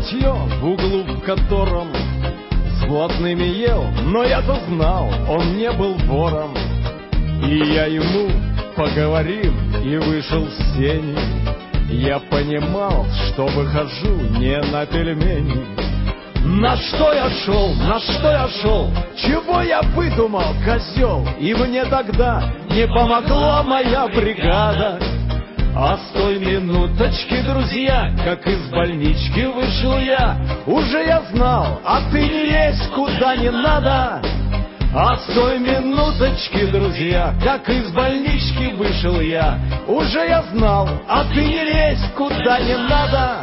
питье, в углу в котором с блатными ел, но я-то знал, он не был вором. И я ему поговорим и вышел в сени. Я понимал, что выхожу не на пельмени. На что я шел, на что я шел, чего я выдумал, козел? И мне тогда не помогла моя бригада. А с той минуточки, друзья, как из больнички вышел я, уже я знал, а ты не лезь куда не надо. А с той минуточки, друзья, как из больнички вышел я, уже я знал, а ты не лезь куда не надо.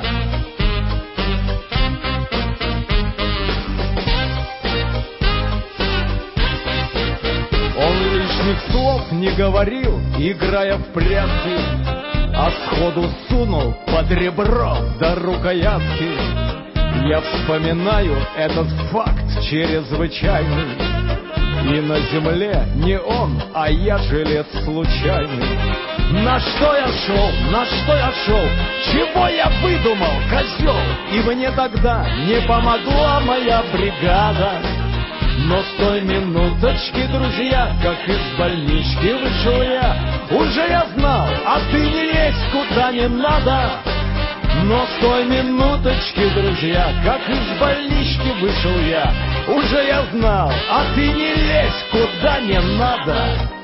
Он лишних слов не говорил, играя в прятки, а сходу сунул под ребро до рукоятки. Я вспоминаю этот факт чрезвычайный, и на земле не он, а я жилец случайный. На что я шел, на что я шел, чего я выдумал, козел? И мне тогда не помогла моя бригада. Но с той минуточки, друзья, как из больнички вышел я, уже я знал, а ты не лезь куда не надо. Но с той минуточки, друзья, как из больнички вышел я, уже я знал, а ты не лезь куда не надо.